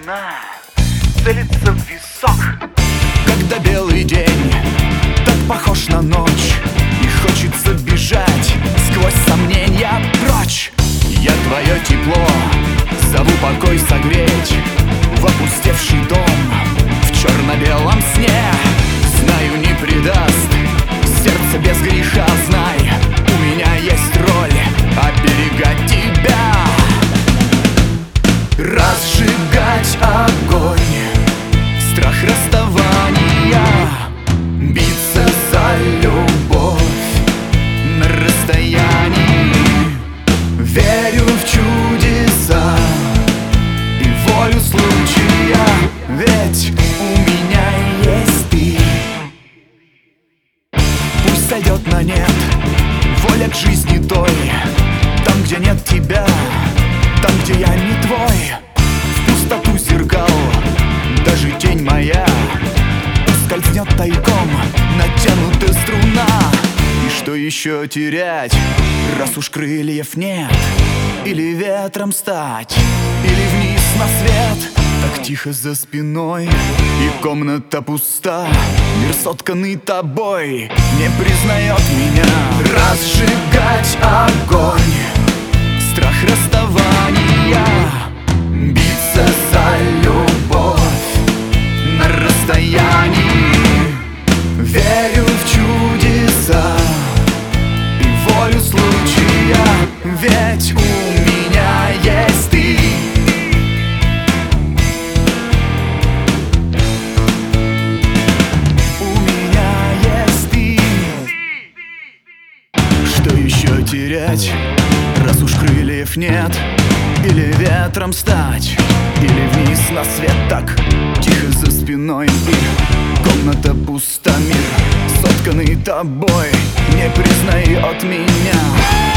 струна целится в висок. Когда белый день так похож на ночь, и хочется бежать сквозь сомнения прочь. Я твое тепло зову покой согреть в опустевший дом, в черно-белом сне. Знаю, не предаст сердце без греха, знай, у меня есть роль оберегать тебя, разжигать огонь, страх расставания, биться за любовь на расстоянии. Верю в чудеса и волю случая, ведь у меня есть ты. Пусть сойдет на нет воля к жизни той, там, где нет тебя, там, где я не твой. В пустоту зеркал даже тень моя скользнет тайком, натянутая струна. И что еще терять, раз уж крыльев нет? Или ветром стать, или вниз на свет. Так тихо за спиной, и комната пуста. Мир, сотканный тобой, не признает меня. Разжигать огонь, страх расставания, биться за любовь на расстоянии. Верю в чудеса и волю случая, ведь у меня есть ты. У меня есть ты. Что еще терять, раз уж крыльев нет? Или ветром стать, или вниз на свет. Так тихо за спиной, и комната пуста. Мир, сотканный тобой, не признает меня.